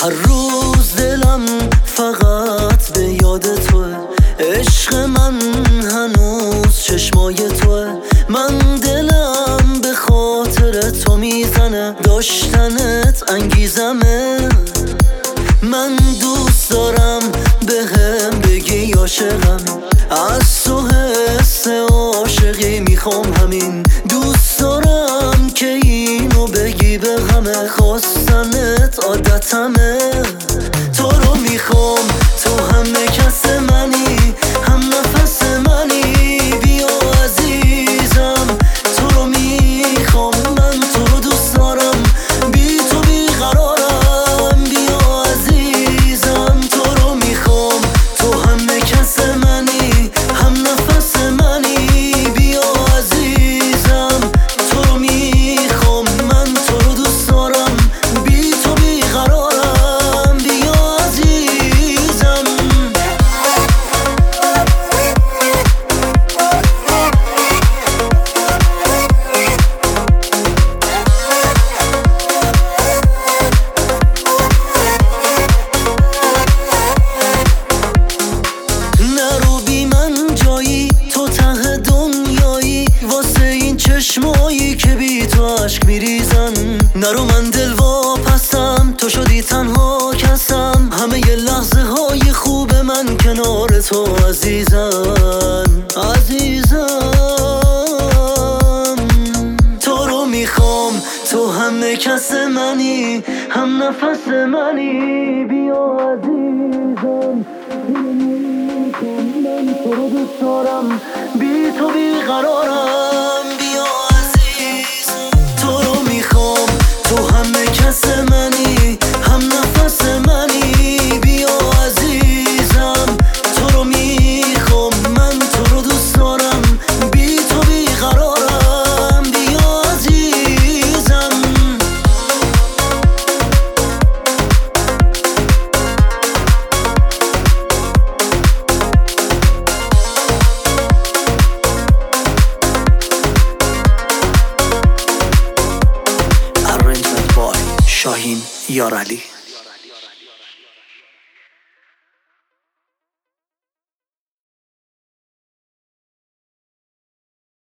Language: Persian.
هر روز دلم فقط به یاد توه، عشق من هنوز چشمای توه. من دلم به خاطر تو میزنه، داشتنت انگیزمه. من دوست دارم بهم بگی عاشقم، از تو حس عاشقی میخوام همین. دوست دارم که اینو بگی به همه، خواستنت عادتمه. تو رو میخوام، تو همه کس منی، هم نفس منی. بیا عزیزم تو رو میخوام، من تو رو دوست دارم، بی تو بیقرارم. بیا عزیزم تو رو میخوام، تو همه کس منی، هم نفس منی. بیا عزیزم تو رو میخوام، من تو رو دوست دارم، بی تو بیقرارم. بیا عزیزم. نرو بی من جایی، تو ته دنیایی، واسه این چشمایی که بی تو عشق میریزن. نرو من دل واپسم، تو شدی تنها کسم. همه ی لحظه های خوب من کنار تو عزیزم، عزیزم. تو رو میخوام، تو همه کس منی، هم نفس منی. بیا عزیزم من تو رو دوست دارم، بی تو بیقرارم. بیا عزیزم تو رو میخوام، تو همه کس منی، هم نفس منی. بیا عزیزم تو رو میخوام، من تو رو دوست دارم، بی تو بیقرارم. بیا عزیزم. شاهین یارعلی.